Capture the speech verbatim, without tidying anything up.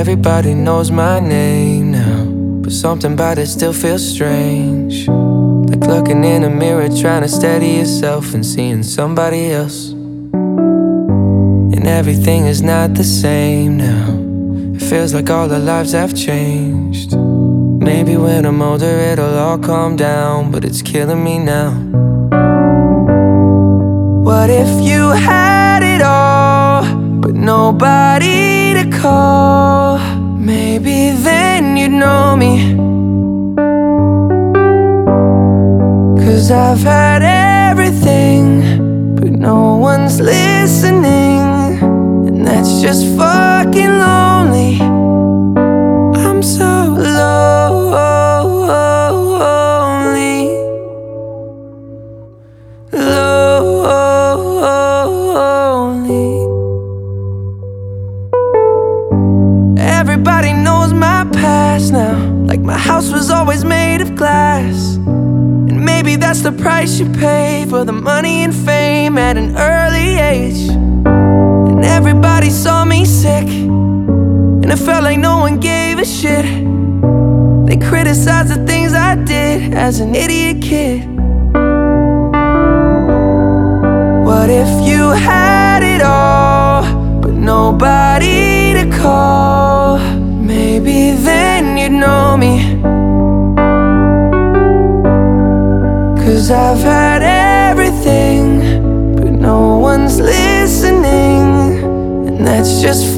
Everybody knows my name now, but something about it still feels strange. Like looking in a mirror, trying to steady yourself and seeing somebody else. And everything is not the same now. It feels like all our lives have changed. Maybe when I'm older it'll all calm down, but it's killing me now. What if you had it all, but nobody to call? Maybe then you'd know me. 'Cause I've had everything, but no one's listening, and that's just fucking lonely. I'm so lonely, lonely. Everybody knows my past now, like my house was always made of glass. And maybe that's the price you pay for the money and fame at an early age. And everybody saw me sick, and it felt like no one gave a shit. They criticized the things I did as an idiot kid. What if you had it all, but nobody to call? Maybe then you'd know me. 'Cause I've had everything, but no one's listening, and that's just